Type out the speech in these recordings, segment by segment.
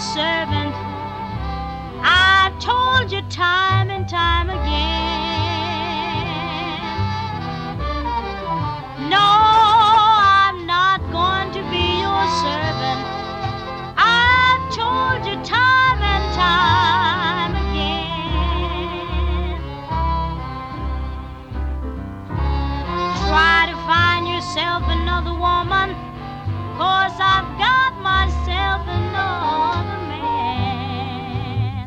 servant. I've told you time and time again. No, I'm not going to be your servant. I've told you time and time again. Try to find yourself another woman, 'cause I've got myself another man.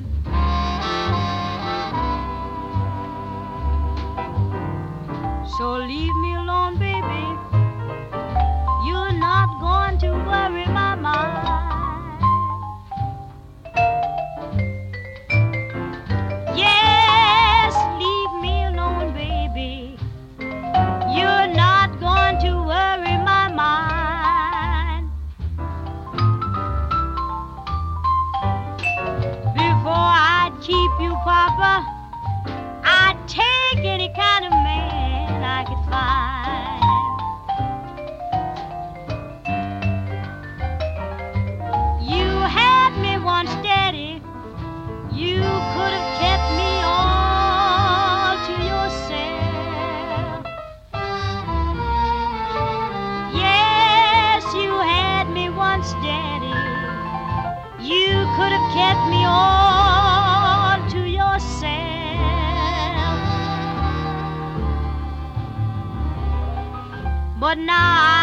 So leave me alone, baby. You're not going to worry my mind. Yes, leave me alone, baby. You're not going to worry my mind. Before I'd keep you, Papa, I'd take any kind of man I could find. You had me once, Daddy. You could have kept me all to yourself. Yes, you had me once, Daddy. You could have kept me all to yourself. But now